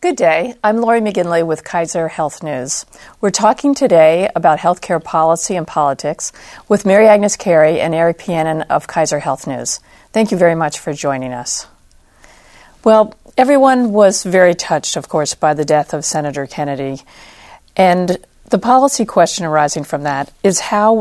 Good day. I'm Lori McGinley with Kaiser Health News. We're talking today about healthcare policy and politics with Mary Agnes Carey and Eric Pianin of Kaiser Health News. Thank you very much for joining us. Well, everyone was very touched, of course, by the death of Senator Kennedy. And the policy question arising from that is how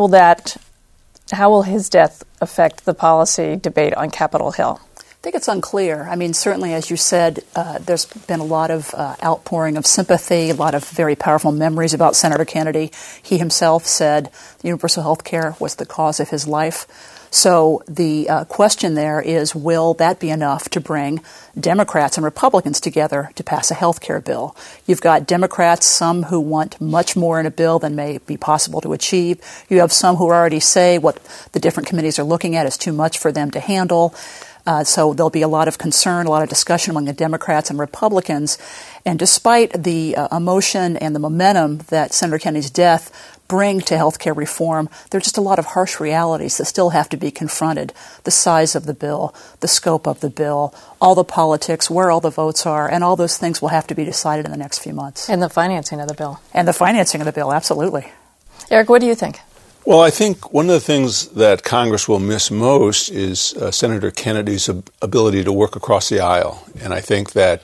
will his death affect the policy debate on Capitol Hill? I think it's unclear. I mean, certainly, as you said, there's been a lot of outpouring of sympathy, a lot of very powerful memories about Senator Kennedy. He himself said universal health care was the cause of his life. So the question there is, will that be enough to bring Democrats and Republicans together to pass a health care bill? You've got Democrats, some who want much more in a bill than may be possible to achieve. You have some who already say what the different committees are looking at is too much for them to handle. So there'll be a lot of concern, a lot of discussion among the Democrats and Republicans. And despite the emotion and the momentum that Senator Kennedy's death bring to health care reform, there are just a lot of harsh realities that still have to be confronted. The size of the bill, the scope of the bill, all the politics, where all the votes are, and all those things will have to be decided in the next few months. And the financing of the bill. And the financing of the bill, absolutely. Eric, what do you think? Well, I think one of the things that Congress will miss most is Senator Kennedy's ability to work across the aisle. And I think that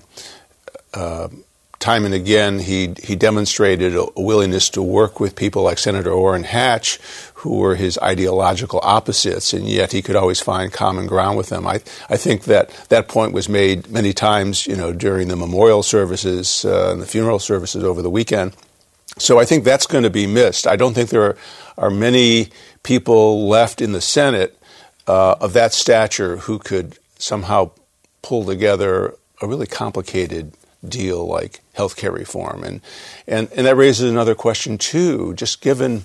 time and again he demonstrated a willingness to work with people like Senator Orrin Hatch, who were his ideological opposites, and yet he could always find common ground with them. I think that point was made many times, during the memorial services and the funeral services over the weekend. So I think that's going to be missed. I don't think there are many people left in the Senate of that stature who could somehow pull together a really complicated deal like health care reform. And that raises another question, too, just given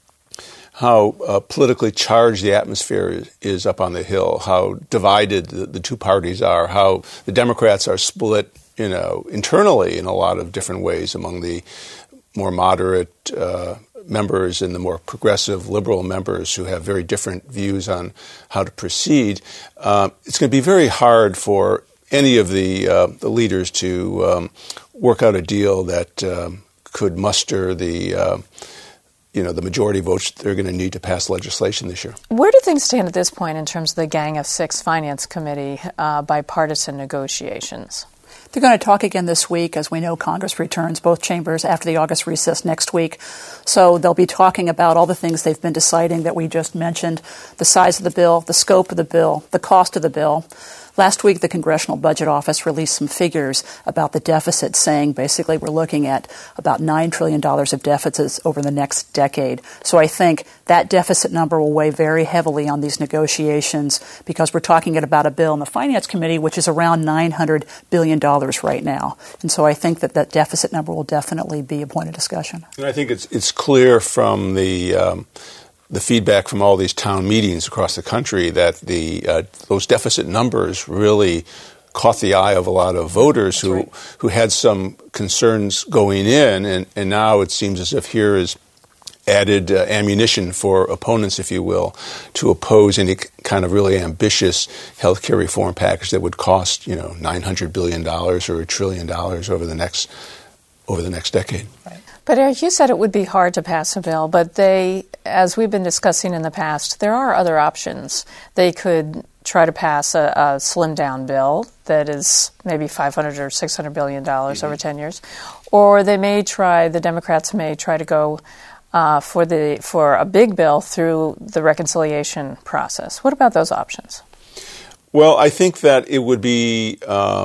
how politically charged the atmosphere is up on the Hill, how divided the two parties are, how the Democrats are split, internally in a lot of different ways among the more moderate members and the more progressive liberal members who have very different views on how to proceed. It's going to be very hard for any of the leaders to work out a deal that could muster the majority votes they're going to need to pass legislation this year. Where do things stand at this point in terms of the Gang of Six Finance Committee bipartisan negotiations? They're going to talk again this week. As we know, Congress returns, both chambers, after the August recess next week. So they'll be talking about all the things they've been deciding that we just mentioned, the size of the bill, the scope of the bill, the cost of the bill. Last week, the Congressional Budget Office released some figures about the deficit, saying basically we're looking at about $9 trillion of deficits over the next decade. So I think that deficit number will weigh very heavily on these negotiations because we're talking about a bill in the Finance Committee which is around $900 billion right now. And so I think that deficit number will definitely be a point of discussion. And I think it's clear from the feedback from all these town meetings across the country that those deficit numbers really caught the eye of a lot of voters who had some concerns going in, and now it seems as if here is added ammunition for opponents, if you will, to oppose any kind of really ambitious health care reform package that would cost, $900 billion or $1 trillion over the next decade. Right. But Eric, you said it would be hard to pass a bill, but as we've been discussing in the past, there are other options. They could try to pass a slimmed-down bill that is maybe $500 or $600 billion over 10 years, or the Democrats may try to go for a big bill through the reconciliation process. What about those options? Well, I think that it would be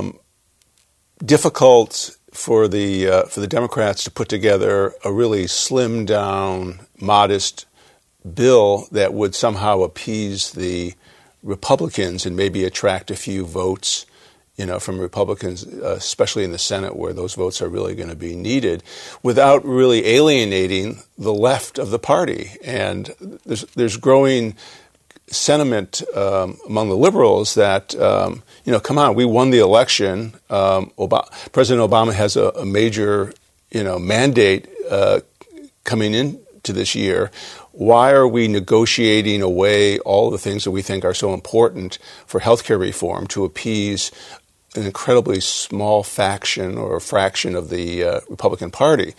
difficult for the Democrats to put together a really slimmed down, modest bill that would somehow appease the Republicans and maybe attract a few votes, from Republicans, especially in the Senate where those votes are really going to be needed, without really alienating the left of the party. And there's growing sentiment among the liberals that, come on, we won the election. President Obama has a major, mandate coming into this year. Why are we negotiating away all the things that we think are so important for health care reform to appease an incredibly small faction or fraction of the Republican Party.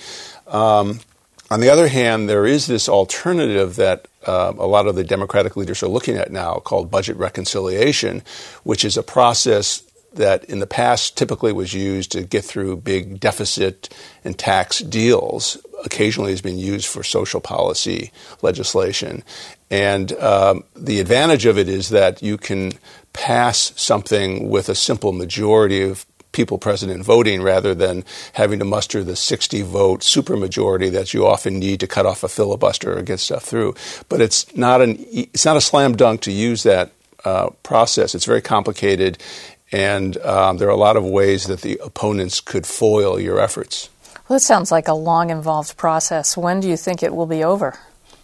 On the other hand, there is this alternative that a lot of the Democratic leaders are looking at now called budget reconciliation, which is a process that in the past typically was used to get through big deficit and tax deals, occasionally has been used for social policy legislation. And the advantage of it is that you can pass something with a simple majority of people present and voting rather than having to muster the 60-vote supermajority that you often need to cut off a filibuster or get stuff through. But it's not a slam dunk to use that process. It's very complicated, and there are a lot of ways that the opponents could foil your efforts. Well, it sounds like a long, involved process. When do you think it will be over?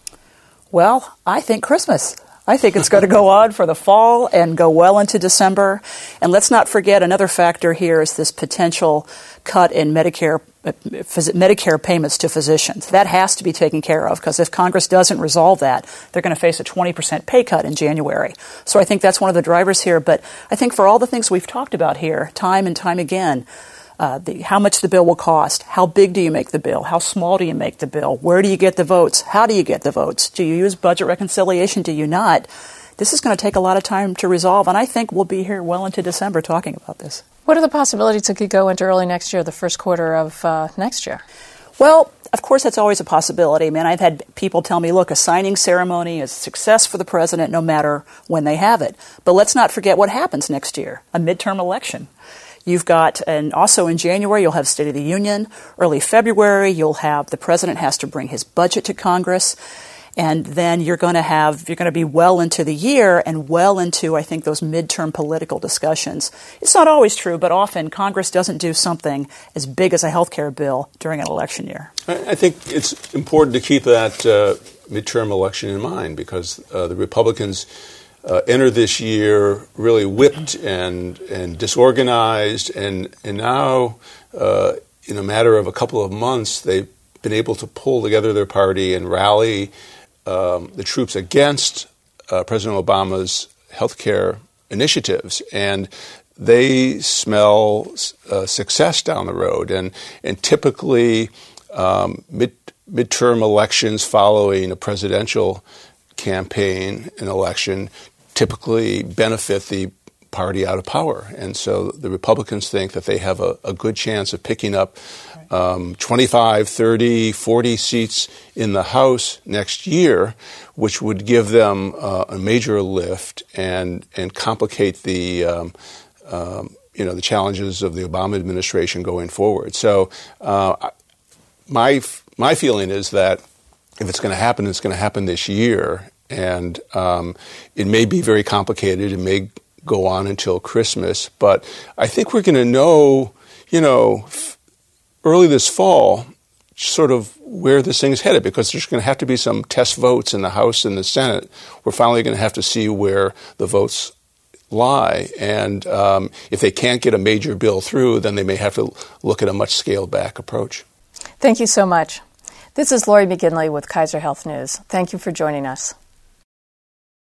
Well, I think Christmas. I think it's going to go on for the fall and go well into December. And let's not forget another factor here is this potential cut in Medicare payments to physicians. That has to be taken care of because if Congress doesn't resolve that, they're going to face a 20% pay cut in January. So I think that's one of the drivers here. But I think for all the things we've talked about here, time and time again, how much the bill will cost, how big do you make the bill, how small do you make the bill, where do you get the votes, how do you get the votes, do you use budget reconciliation, do you not? This is going to take a lot of time to resolve, and I think we'll be here well into December talking about this. What are the possibilities it could go into early next year, the first quarter of next year? Well, of course, that's always a possibility. I mean, I've had people tell me, look, a signing ceremony is a success for the president no matter when they have it. But let's not forget what happens next year, a midterm election. You've got, and also in January, you'll have State of the Union. Early February, you'll have the president has to bring his budget to Congress. And then you're going to be well into the year and well into, I think, those midterm political discussions. It's not always true, but often Congress doesn't do something as big as a health care bill during an election year. I think it's important to keep that midterm election in mind because the Republicans enter this year really whipped and disorganized, and now in a matter of a couple of months, they've been able to pull together their party and rally the troops against President Obama's health care initiatives, and they smell success down the road. And typically, midterm elections following a presidential campaign and election typically benefit the party out of power. And so the Republicans think that they have a good chance of picking up 25, 30, 40 seats in the House next year, which would give them a major lift and complicate the the challenges of the Obama administration going forward. So my feeling is that if it's going to happen, it's going to happen this year. And it may be very complicated. It may go on until Christmas. But I think we're going to know, early this fall, sort of where this thing is headed, because there's going to have to be some test votes in the House and the Senate. We're finally going to have to see where the votes lie. And if they can't get a major bill through, then they may have to look at a much scaled back approach. Thank you so much. This is Lori McGinley with Kaiser Health News. Thank you for joining us.